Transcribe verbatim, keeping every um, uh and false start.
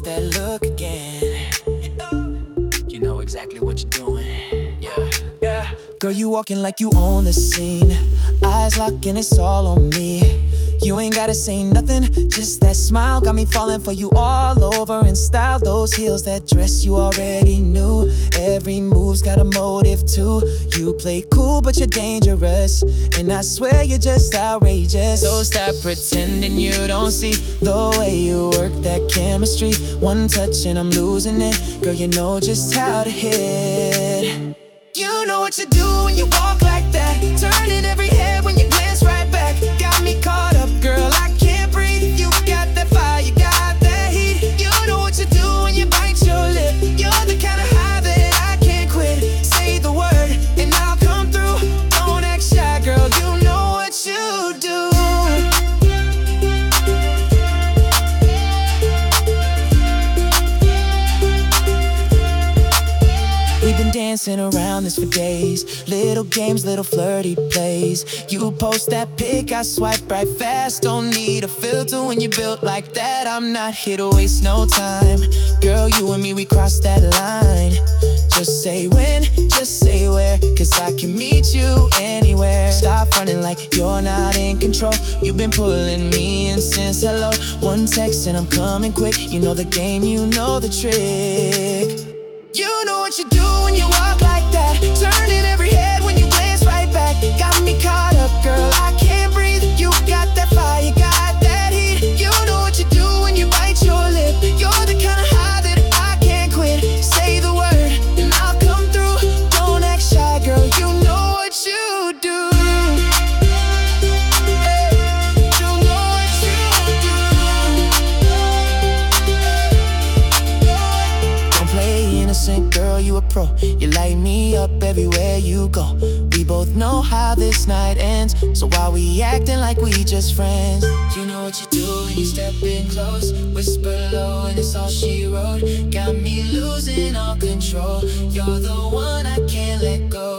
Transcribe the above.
that look again. You know exactly what you're doing. Yeah, yeah. Girl, you walking like you own the scene. Eyes locking, it's all on me. You ain't gotta say nothing, just that smile got me falling for you all over in style. Those heels, that dress you already knew. Every move's got a motive too. You play cool but you're dangerous, and I swear you're just outrageous. So stop pretending you don't see the way you work that chemistry. One touch and I'm losing it. Girl, you know just how to hit. You know what you do when you walk like that, turning every head when you glance right back. Got me caught up, girl, I can't breathe. You got that fire, you got that heat. You know what you do when you bite your lip. You're the kind of high that I can't quit. Say the word and I'll come through. Don't act shy, girl, you know what you do. We've been dancing around this for days. Little games, little flirty plays. You post that pic, I swipe right fast. Don't need a filter when you built like that. I'm not here to waste no time. Girl, you and me, we crossed that line. Just say when, just say where, cause I can meet you anywhere. Stop running like you're not in control. You've been pulling me in since hello. One text and I'm coming quick. You know the game, you know the trick. You know what you do when you walk like that, turning every head when you glance right back. Got me caught up, girl, I can't breathe. You got that fire, you got that heat. You know what you do when you bite your lip. You're the kind of high that I can't quit. Say the word and I'll come through. Don't act shy, girl, you know what you do. Girl, you a pro. You light me up everywhere you go. We both know how this night ends, so why we acting like we just friends? You know what you do when you step in close. Whisper low and it's all she wrote. Got me losing all control. You're the one I can't let go.